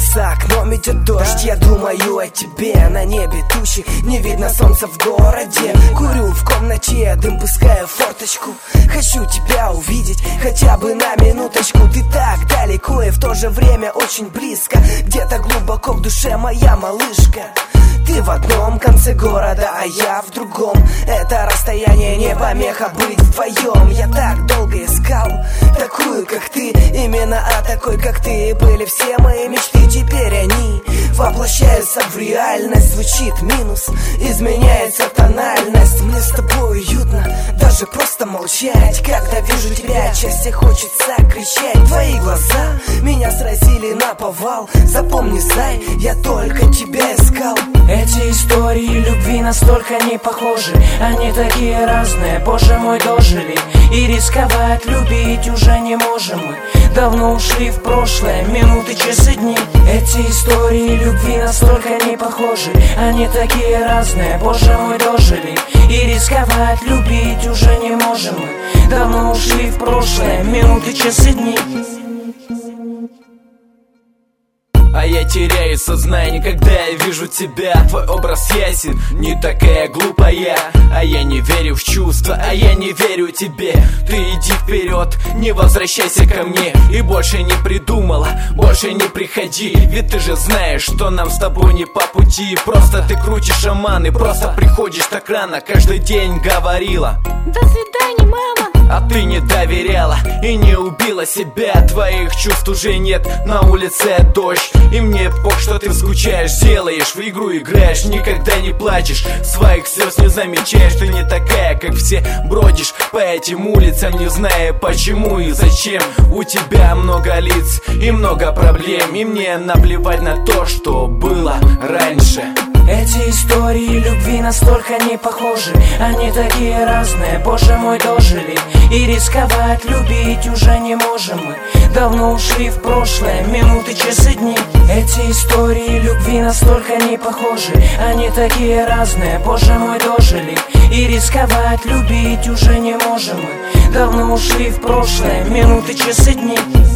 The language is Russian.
за окном идет дождь. Я думаю о тебе, на небе тучи, не видно солнца в городе. Курю в комнате, дым пускаю в форточку. Хочу тебя увидеть хотя бы на минуточку. Ты так далеко и в то же время очень близко, где-то глубоко в душе, моя малышка. Ты в одном конце города, а я в другом. Это расстояние не помеха быть вдвоем. Я так долго искал такую, как ты. Именно о такой, как ты, были все мои мечты. Теперь они воплощаются в реальность. Звучит минус, изменяется тональность. Мне с тобой уютно, даже просто молчать. Когда вижу тебя, отчасти хочется кричать. Твои глаза меня сразили наповал. Запомни, зай, я только тебя искал. Эти истории любви настолько не похожи, они такие разные, боже мой, дожили. И рисковать, любить уже не можем мы. Давно ушли в прошлое, минуты, часы, дни. Эти истории любви настолько не похожи, они такие разные, боже мой, дожили. И рисковать, любить уже не можем мы. Давно ушли в прошлое, минуты, часы, дни. А я теряю сознание, когда я вижу тебя. Твой образ ясен, не такая глупая. А я не верю в чувства, а я не верю тебе. Ты иди вперед, не возвращайся ко мне. И больше не придумала, больше не приходи. Ведь ты же знаешь, что нам с тобой не по пути. Просто ты крутишь шаманы, просто приходишь так рано. Каждый день говорила: до свидания, мама. А ты не доверяла и не убила себя. Твоих чувств уже нет, на улице дождь. И мне пох, что ты скучаешь, делаешь, в игру играешь, никогда не плачешь, своих слез не замечаешь. Ты не такая, как все, бродишь по этим улицам, не зная почему и зачем. У тебя много лиц и много проблем, и мне наплевать на то, что было раньше. Эти истории любви настолько не похожи, они такие разные, боже мой, дожили. И рисковать, любить уже не можем мы. Давно ушли в прошлое, минуты, часы, дни. Эти истории любви настолько не похожи, они такие разные, боже мой, дожили. И рисковать, любить уже не можем мы. Давно ушли в прошлое, минуты, часы, дни.